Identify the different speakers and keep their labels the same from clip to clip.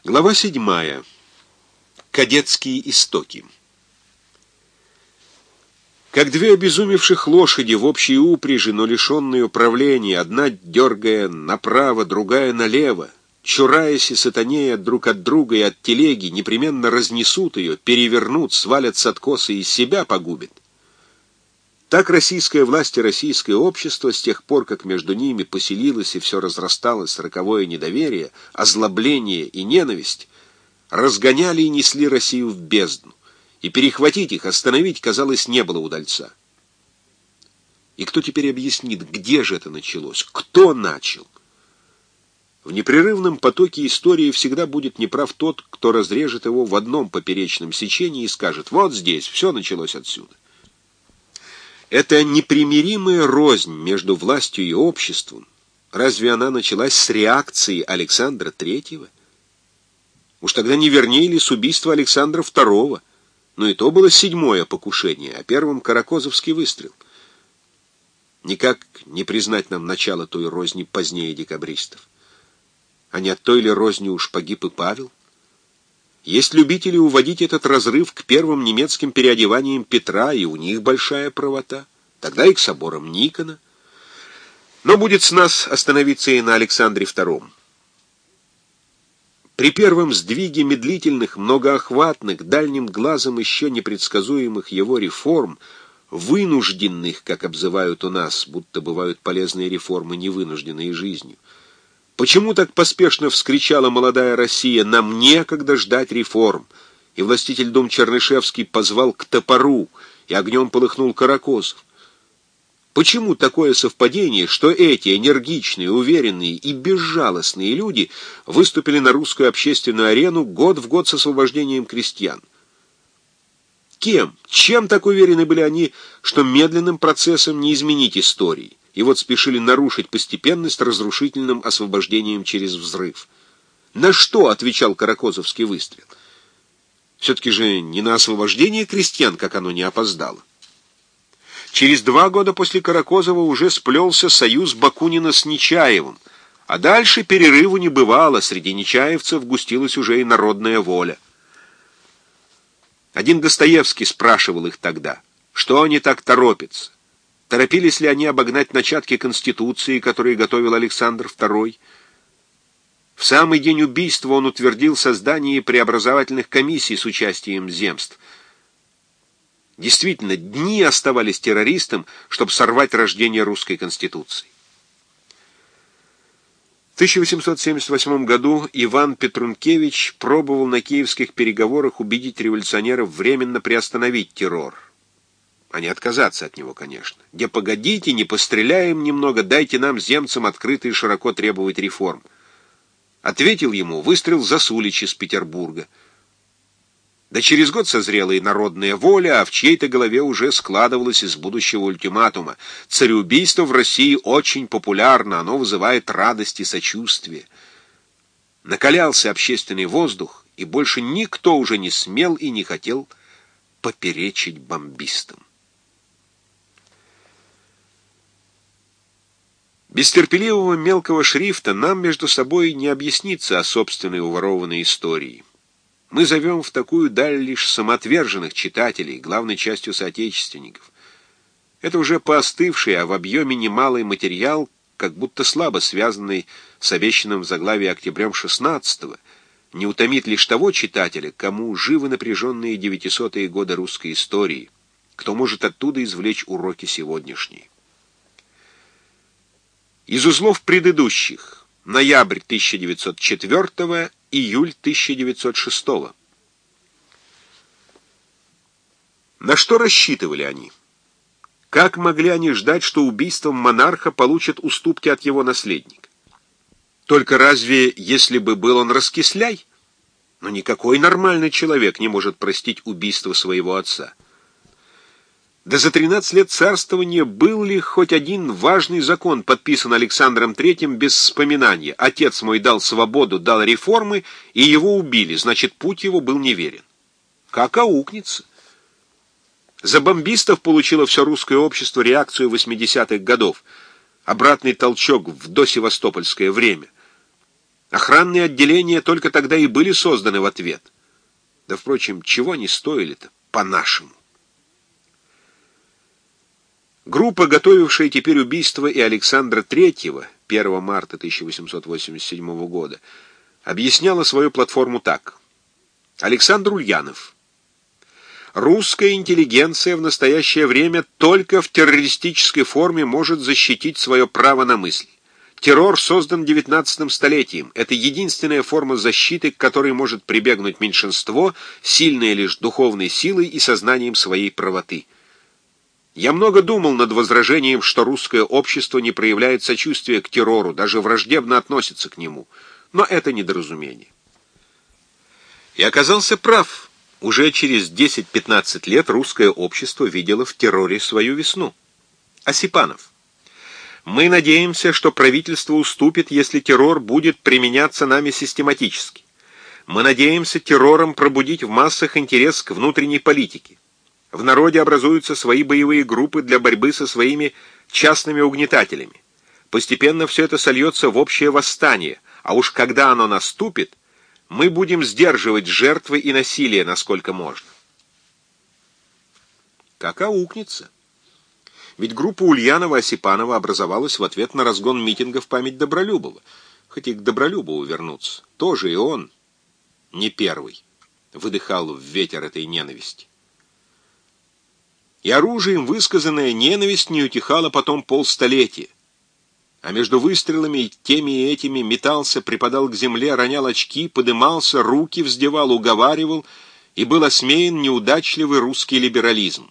Speaker 1: Глава 7. Кадетские истоки. Как две обезумевших лошади в общей упряжи, но лишенные управления, одна дергая направо, другая налево, чураясь и сатанея друг от друга и от телеги, непременно разнесут ее, перевернут, свалят с откоса и себя погубят. Так российская власть и российское общество, с тех пор, как между ними поселилось и все разрасталось роковое недоверие, озлобление и ненависть, разгоняли и несли Россию в бездну, и перехватить их, остановить, казалось, не было удальца. И кто теперь объяснит, где же это началось, кто начал? В непрерывном потоке истории всегда будет неправ тот, кто разрежет его в одном поперечном сечении и скажет: вот здесь, все началось отсюда. Эта непримиримая рознь между властью и обществом, разве она началась с реакции Александра III? Уж тогда не вернее ли с убийства Александра II? Но и то было 7-е покушение, а первым Каракозовский выстрел. Никак не признать нам начало той розни позднее декабристов. А не от той ли розни уж погиб и Павел? Есть любители уводить этот разрыв к первым немецким переодеваниям Петра, и у них большая правота. Тогда и к соборам Никона. Но будет с нас остановиться и на Александре II. При первом сдвиге медлительных, многоохватных, дальним глазом еще непредсказуемых его реформ, вынужденных, как обзывают у нас, будто бывают полезные реформы, невынужденные жизнью, почему так поспешно вскричала молодая Россия: «Нам некогда ждать реформ», и властитель дум Чернышевский позвал к топору, и огнем полыхнул Каракозов? Почему такое совпадение, что эти энергичные, уверенные и безжалостные люди выступили на русскую общественную арену год в год с освобождением крестьян? Кем, чем так уверены были они, что медленным процессом не изменить истории? И вот спешили нарушить постепенность разрушительным освобождением через взрыв. На что отвечал Каракозовский выстрел? Все-таки же не на освобождение крестьян, как оно не опоздало. Через 2 года после Каракозова уже сплелся союз Бакунина с Нечаевым, а дальше перерыву не бывало, среди нечаевцев густилась уже и народная воля. Один Достоевский спрашивал их тогда, что они так торопятся. Торопились ли они обогнать начатки Конституции, которые готовил Александр II? В самый день убийства он утвердил создание преобразовательных комиссий с участием земств. Действительно, дни оставались террористам, чтобы сорвать рождение русской Конституции. В 1878 году Иван Петрункевич пробовал на киевских переговорах убедить революционеров временно приостановить террор. А не отказаться от него, конечно. Где погодите, не постреляем немного, дайте нам, земцам, открыто и широко требовать реформ. Ответил ему выстрел Засулич из Петербурга. Да через год созрела и народная воля, а в чьей-то голове уже складывалось из будущего ультиматума: цареубийство в России очень популярно, оно вызывает радость и сочувствие. Накалялся общественный воздух, и больше никто уже не смел и не хотел поперечить бомбистам. Без терпеливого мелкого шрифта нам между собой не объясниться о собственной уворованной истории. Мы зовем в такую даль лишь самоотверженных читателей, главной частью соотечественников. Это уже поостывший, а в объеме немалый материал, как будто слабо связанный с обещанным в заглавии октябрем 16-го, не утомит лишь того читателя, кому живы напряженные 900-е годы русской истории, кто может оттуда извлечь уроки сегодняшние. Из узлов предыдущих: ноябрь 1904, июль 1906. На что рассчитывали они? Как могли они ждать, что убийством монарха получат уступки от его наследника? Только разве, если бы был он раскисляй? Но никакой нормальный человек не может простить убийство своего отца. Да за 13 лет царствования был ли хоть один важный закон подписан Александром III без вспоминания: «Отец мой дал свободу, дал реформы, и его убили, значит, путь его был неверен». Как аукнется? За бомбистов получило все русское общество реакцию 80-х годов, обратный толчок в досевастопольское время. Охранные отделения только тогда и были созданы в ответ. Да, впрочем, чего они стоили-то, по-нашему? Группа, готовившая теперь убийство и Александра III, 1 марта 1887 года, объясняла свою платформу так. Александр Ульянов. Русская интеллигенция в настоящее время только в террористической форме может защитить свое право на мысль. Террор создан 19 столетием. Это единственная форма защиты, к которой может прибегнуть меньшинство, сильное лишь духовной силой и сознанием своей правоты. Я много думал над возражением, что русское общество не проявляет сочувствия к террору, даже враждебно относится к нему. Но это недоразумение. И оказался прав. Уже через 10-15 лет русское общество видело в терроре свою весну. Осипанов. Мы надеемся, что правительство уступит, если террор будет применяться нами систематически. Мы надеемся террором пробудить в массах интерес к внутренней политике. В народе образуются свои боевые группы для борьбы со своими частными угнетателями. Постепенно все это сольется в общее восстание, а уж когда оно наступит, мы будем сдерживать жертвы и насилие, насколько можно. Как аукнется. Ведь группа Ульянова-Осипанова образовалась в ответ на разгон митинга в память Добролюбова. Хоть и к Добролюбову вернуться. Тоже и он, не первый, выдыхал в ветер этой ненависти. И оружием высказанная ненависть не утихала потом полстолетия. А между выстрелами теми и этими метался, припадал к земле, ронял очки, подымался, руки вздевал, уговаривал, и был осмеян неудачливый русский либерализм.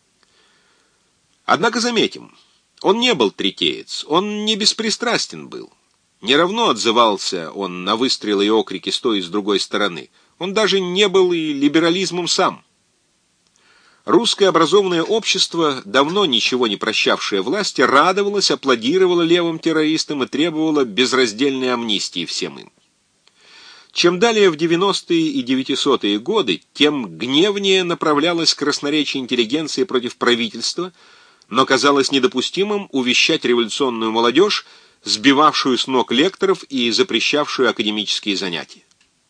Speaker 1: Однако заметим, он не был третеец, он не беспристрастен был. Не равно отзывался он на выстрелы и окрики с той и с другой стороны. Он даже не был и либерализмом сам. Русское образованное общество, давно ничего не прощавшее власти, радовалось, аплодировало левым террористам и требовало безраздельной амнистии всем им. Чем далее в 90-е и 900-е годы, тем гневнее направлялась красноречие интеллигенции против правительства, но казалось недопустимым увещать революционную молодежь, сбивавшую с ног лекторов и запрещавшую академические занятия.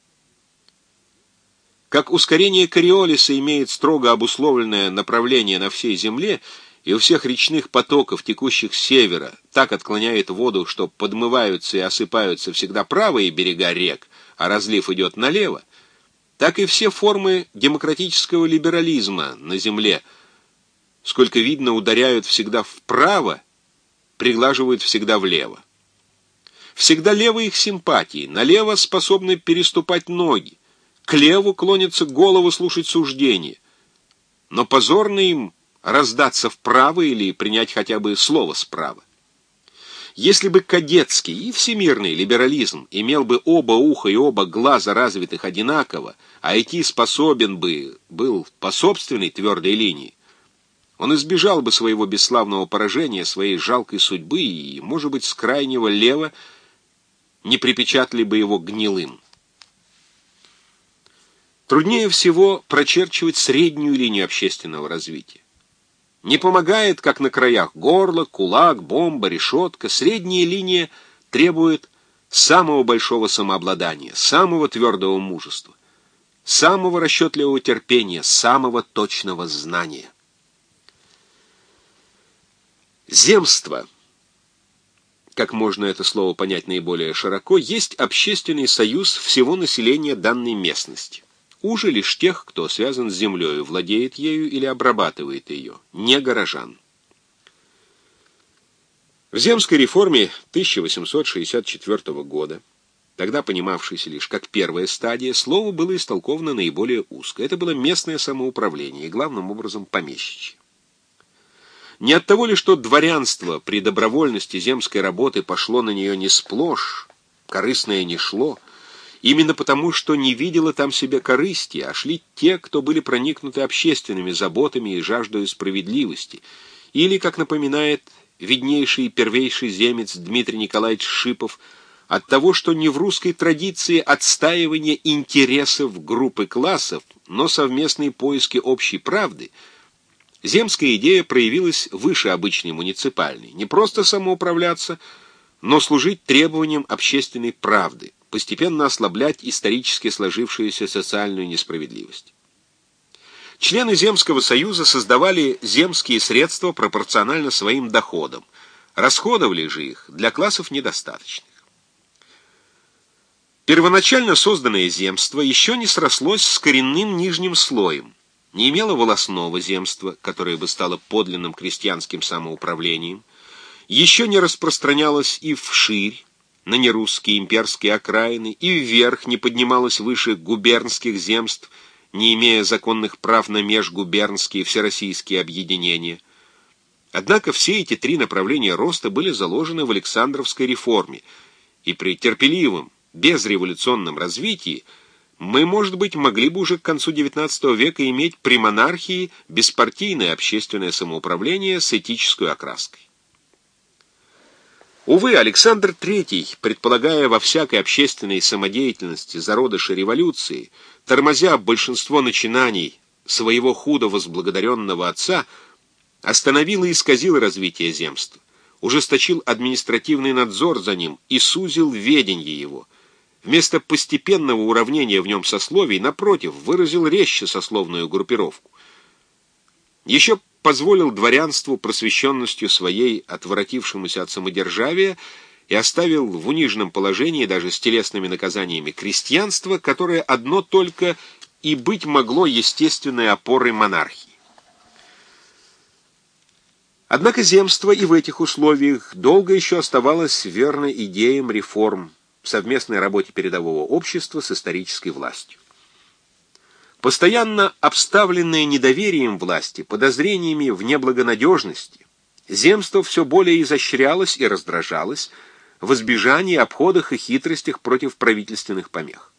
Speaker 1: Как ускорение Кориолиса имеет строго обусловленное направление на всей Земле, и у всех речных потоков, текущих с севера, так отклоняет воду, что подмываются и осыпаются всегда правые берега рек, а разлив идет налево, так и все формы демократического либерализма на Земле, сколько видно, ударяют всегда вправо, приглаживают всегда влево. Всегда лево их симпатии, налево способны переступать ноги, к леву клонятся головы слушать суждения, но позорно им раздаться вправо или принять хотя бы слово справа. Если бы кадетский и всемирный либерализм имел бы оба уха и оба глаза развитых одинаково, а идти способен был по собственной твердой линии, он избежал бы своего бесславного поражения, своей жалкой судьбы и, может быть, с крайнего лева не припечатали бы его гнилым. Труднее всего прочерчивать среднюю линию общественного развития. Не помогает, как на краях, горло, кулак, бомба, решетка. Средняя линия требует самого большого самообладания, самого твердого мужества, самого расчетливого терпения, самого точного знания. Земство, как можно это слово понять наиболее широко, есть общественный союз всего населения данной местности. Уже лишь тех, кто связан с землей, владеет ею или обрабатывает ее, не горожан. В земской реформе 1864 года, тогда понимавшейся лишь как первая стадия, слово было истолковано наиболее узко. Это было местное самоуправление, и главным образом помещичье. Не от того ли, что дворянство при добровольности земской работы пошло на нее не сплошь, корыстное не шло, именно потому, что не видело там себе корысти, а шли те, кто были проникнуты общественными заботами и жаждой справедливости, или, как напоминает виднейший и первейший земец Дмитрий Николаевич Шипов, от того, что не в русской традиции отстаивания интересов группы классов, но совместные поиски общей правды, земская идея проявилась выше обычной муниципальной, не просто самоуправляться, но служить требованиям общественной правды, постепенно ослаблять исторически сложившуюся социальную несправедливость. Члены Земского союза создавали земские средства пропорционально своим доходам, расходовали же их для классов недостаточных. Первоначально созданное земство еще не срослось с коренным нижним слоем, не имело волостного земства, которое бы стало подлинным крестьянским самоуправлением, еще не распространялось и вширь, на нерусские имперские окраины, и вверх не поднималось выше губернских земств, не имея законных прав на межгубернские всероссийские объединения. Однако все эти три направления роста были заложены в Александровской реформе, и при терпеливом, безреволюционном развитии мы, может быть, могли бы уже к концу XIX века иметь при монархии беспартийное общественное самоуправление с этической окраской. Увы, Александр III, предполагая во всякой общественной самодеятельности зародыши революции, тормозя большинство начинаний своего худо возблагодаренного отца, остановил и исказил развитие земства, ужесточил административный надзор за ним и сузил ведение его. Вместо постепенного уравнения в нем сословий, напротив, выразил резче сословную группировку. Еще позволил дворянству просвещенностью своей, отворотившемуся от самодержавия, и оставил в униженном положении даже с телесными наказаниями крестьянство, которое одно только и быть могло естественной опорой монархии. Однако земство и в этих условиях долго еще оставалось верно идеям реформ, совместной работе передового общества с исторической властью. Постоянно обставленное недоверием власти, подозрениями в неблагонадежности, земство все более изощрялось и раздражалось в избежании, обходах и хитростях против правительственных помех.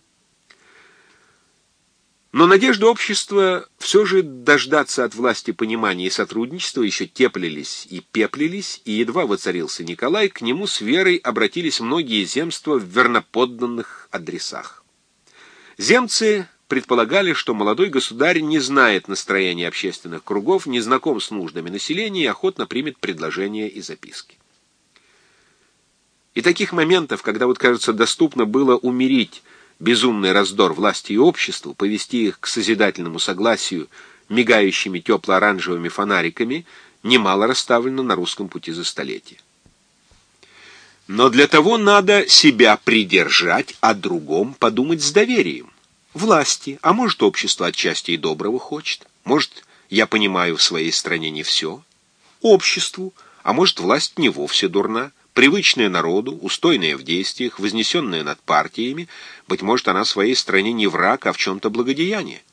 Speaker 1: Но надежды общества все же дождаться от власти понимания и сотрудничества еще теплились и пеплились, и едва воцарился Николай, к нему с верой обратились многие земства в верноподданных адресах. Земцы предполагали, что молодой государь не знает настроения общественных кругов, не знаком с нуждами населения и охотно примет предложения и записки. И таких моментов, когда вот, кажется, доступно было умерить безумный раздор власти и обществу, повести их к созидательному согласию мигающими тепло-оранжевыми фонариками, немало расставлено на русском пути за столетия. Но для того надо себя придержать, о другом подумать с доверием. Власти, а может, общество отчасти и доброго хочет, может, я понимаю в своей стране не все. Обществу, а может, власть не вовсе дурна, привычная народу, устойная в действиях, вознесенная над партиями, быть может, она в своей стране не враг, а в чем-то благодеяние.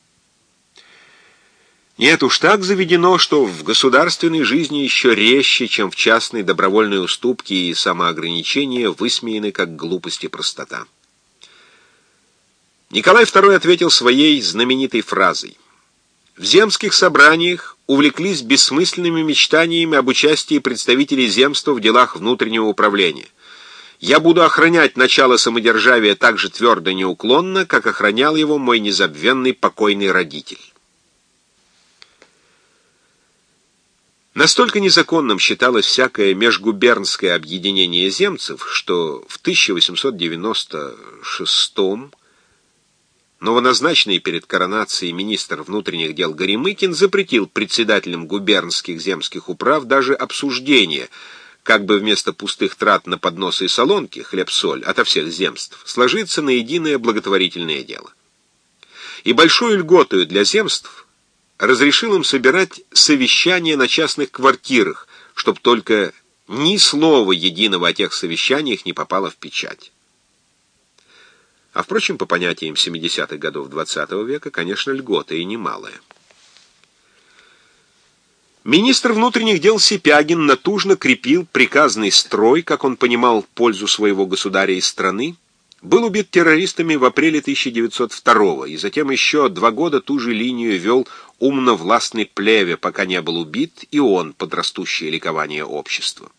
Speaker 1: Нет, уж так заведено, что в государственной жизни еще резче, чем в частной, добровольные уступки и самоограничения высмеяны как глупость и простота. Николай II ответил своей знаменитой фразой: «В земских собраниях увлеклись бессмысленными мечтаниями об участии представителей земства в делах внутреннего управления. Я буду охранять начало самодержавия так же твердо и неуклонно, как охранял его мой незабвенный покойный родитель». Настолько незаконным считалось всякое межгубернское объединение земцев, что в 1896 новоназначенный перед коронацией министр внутренних дел Горемыкин запретил председателям губернских земских управ даже обсуждение, как бы вместо пустых трат на подносы и солонки, хлеб-соль, ото всех земств, сложиться на единое благотворительное дело. И большой льготою для земств разрешил им собирать совещания на частных квартирах, чтоб только ни слова единого о тех совещаниях не попало в печать. А, впрочем, по понятиям 70-х годов XX века, конечно, льгота и немалая. Министр внутренних дел Сипягин натужно крепил приказный строй, как он понимал пользу своего государя и страны, был убит террористами в апреле 1902 и затем еще 2 года ту же линию вел умно-властный Плеве, пока не был убит и он под растущее ликование общества.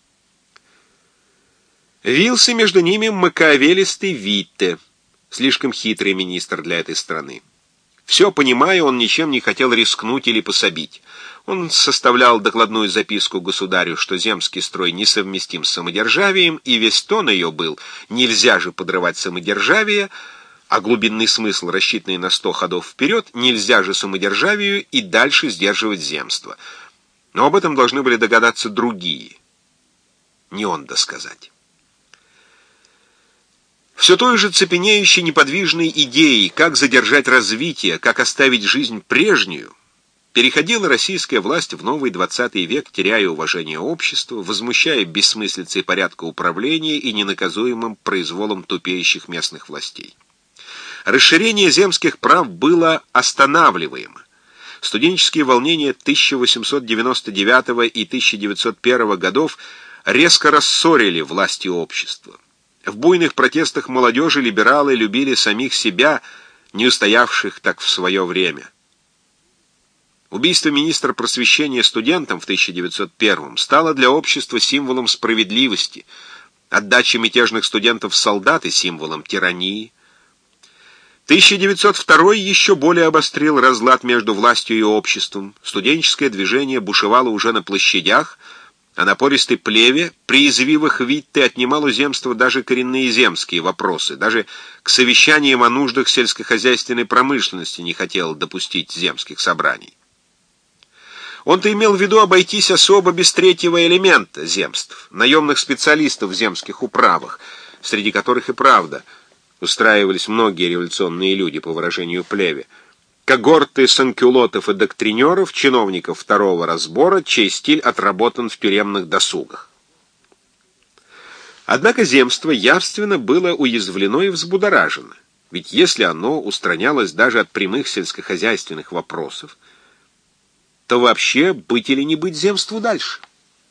Speaker 1: Вился между ними макиавеллистый Витте, слишком хитрый министр для этой страны. Все понимая, он ничем не хотел рискнуть или пособить. Он составлял докладную записку государю, что земский строй несовместим с самодержавием, и весь тон ее был: нельзя же подрывать самодержавие, а глубинный смысл, рассчитанный на 100 ходов вперед: нельзя же самодержавию и дальше сдерживать земство. Но об этом должны были догадаться другие, не он досказать. Все той же цепенеющей неподвижной идеей, как задержать развитие, как оставить жизнь прежнюю, переходила российская власть в новый 20 век, теряя уважение общества, возмущая бессмыслицей порядка управления и ненаказуемым произволом тупеющих местных властей. Расширение земских прав было останавливаемо. Студенческие волнения 1899 и 1901 годов резко рассорили власть и общество. В буйных протестах молодежи либералы любили самих себя, не устоявших так в свое время. Убийство министра просвещения студентом в 1901 стало для общества символом справедливости, отдача мятежных студентов в солдаты — символом тирании. 1902 еще более обострил разлад между властью и обществом. Студенческое движение бушевало уже на площадях, а напористый плеве при извивах Витте отнимал у земства даже коренные земские вопросы, даже к совещаниям о нуждах сельскохозяйственной промышленности не хотел допустить земских собраний. Он-то имел в виду обойтись особо без третьего элемента земств, наемных специалистов в земских управах, среди которых и правда устраивались многие революционные люди, по выражению плеве, когорты санкюлотов и доктринеров, чиновников второго разбора, чей стиль отработан в тюремных досугах. Однако земство явственно было уязвлено и взбудоражено, ведь если оно устранялось даже от прямых сельскохозяйственных вопросов, то вообще быть или не быть земству дальше.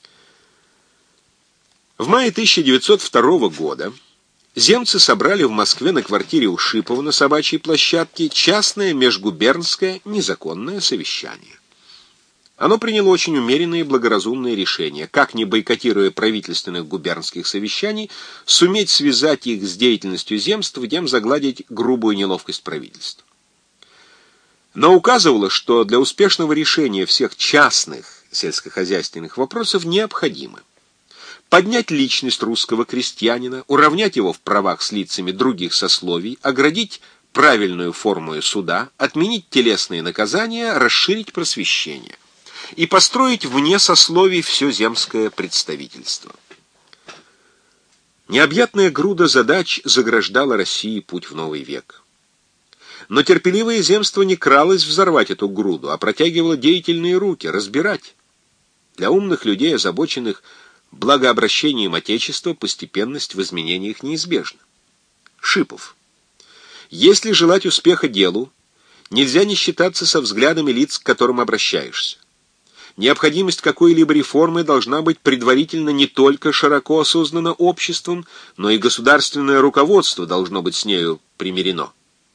Speaker 1: В мае 1902 года земцы собрали в Москве на квартире у Шипова на Собачьей площадке частное межгубернское незаконное совещание. Оно приняло очень умеренные и благоразумные решения, как, не бойкотируя правительственных губернских совещаний, суметь связать их с деятельностью земств, тем загладить грубую неловкость правительства. Но указывало, что для успешного решения всех частных сельскохозяйственных вопросов необходимо поднять личность русского крестьянина, уравнять его в правах с лицами других сословий, оградить правильную форму суда, отменить телесные наказания, расширить просвещение и построить вне сословий все земское представительство. Необъятная груда задач заграждала России путь в новый век. Но терпеливое земство не кралось взорвать эту груду, а протягивало деятельные руки, разбирать. Для умных людей, озабоченных благообращением Отечества, постепенность в изменениях неизбежна. Шипов. Если желать успеха делу, нельзя не считаться со взглядами лиц, к которым обращаешься. Необходимость какой-либо реформы должна быть предварительно не только широко осознана обществом, но и государственное руководство должно быть с нею примирено.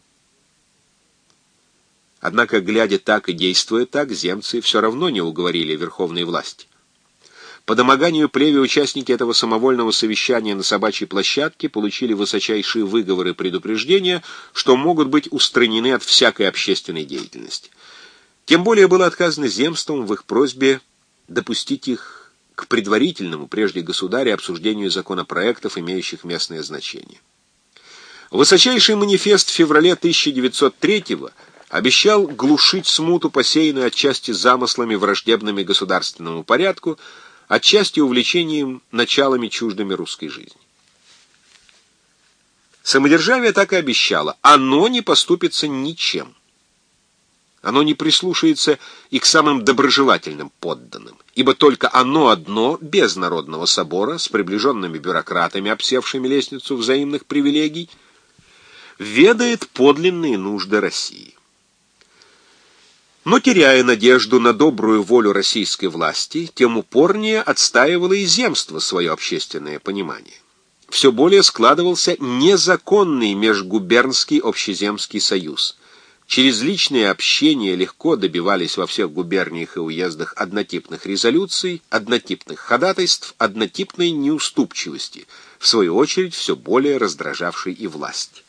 Speaker 1: Однако, глядя так и действуя так, земцы все равно не уговорили верховной власти. По домоганию плеве участники этого самовольного совещания на Собачьей площадке получили высочайшие выговоры и предупреждения, что могут быть устранены от всякой общественной деятельности. Тем более было отказано земствам в их просьбе допустить их к предварительному, прежде государя, обсуждению законопроектов, имеющих местное значение. Высочайший манифест в феврале 1903-го обещал глушить смуту, посеянную отчасти замыслами, враждебными государственному порядку, отчасти увлечением началами, чуждыми русской жизни. Самодержавие так и обещало: оно не поступится ничем. Оно не прислушается и к самым доброжелательным подданным, ибо только оно одно, без Народного собора, с приближенными бюрократами, обсевшими лестницу взаимных привилегий, ведает подлинные нужды России. Но, теряя надежду на добрую волю российской власти, тем упорнее отстаивало и земство свое общественное понимание. Все более складывался незаконный межгубернский общеземский союз. Через личное общение легко добивались во всех губерниях и уездах однотипных резолюций, однотипных ходатайств, однотипной неуступчивости, в свою очередь все более раздражавшей и власть.